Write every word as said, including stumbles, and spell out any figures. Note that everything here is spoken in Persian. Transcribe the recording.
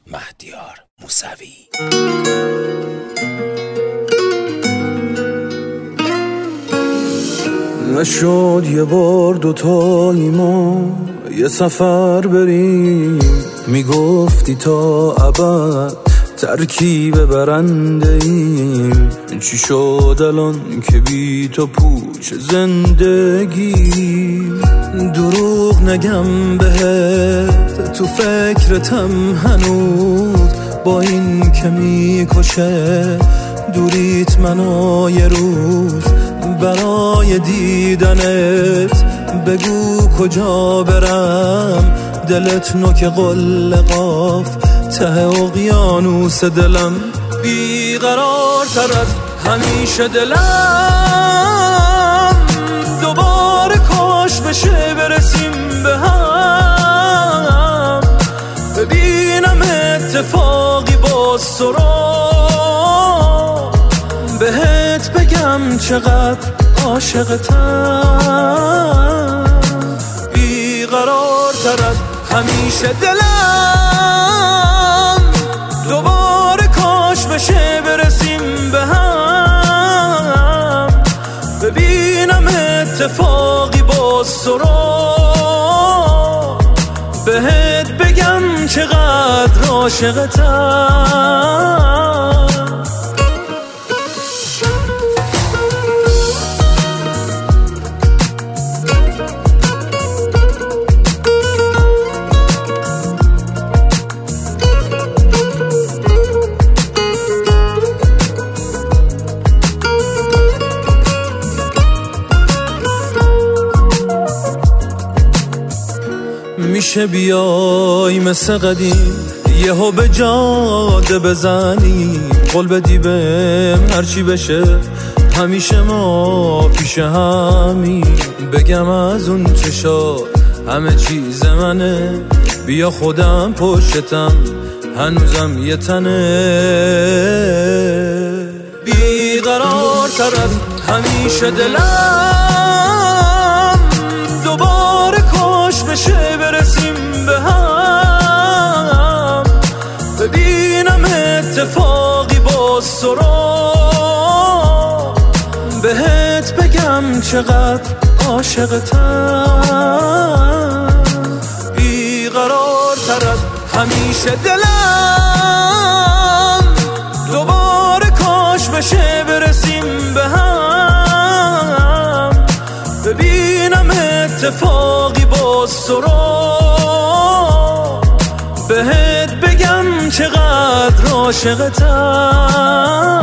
مهدیار موسوی. نشد یه بار دوتایی ما یه سفر بریم، میگفتی تا ابد ترکیب برنده ایم. چی شد الان که بی تو پوچ زندگی؟ دروغ نگم بهت، تو فکرتم هنوز، با این که میکشه دوریت منو یه روز. برای دیدنت بگو کجا برم، دلت نوک قل قاف ته اقیانوس دلم. بیقرار تر از همیشه دلم، دوباره کاش بشه برسیم به هم. ببینم اتفاقی باز تو را، بهت بگم چقدر عاشقتم. بیقرار تر از همیشه دلم، دوباره کاش بشه برسیم به هم. ببینم اتفاقی باز تو را، بهت بگم چقدر عاشقتم. میشه بیای مثل قدیم یهو به جاده بزنی، قول بدی بهم هرچی بشه همیشه ما پیش همی. بگم از اون چشات همه چیز منه، بیا خودم پشتم هنوزم یه تنه. بیقرار تر از همیشه دلم، دوباره کاش بشه برسیم به هم. ببینم اتفاقی باز تو را، بهت بگم چقدر عاشقتم. بیقرار تر از همیشه دلم، دوباره کاش بشه برسیم به هم. ببینم اتفاقی باز تو را، بهت بگم چقدر عاشقتم.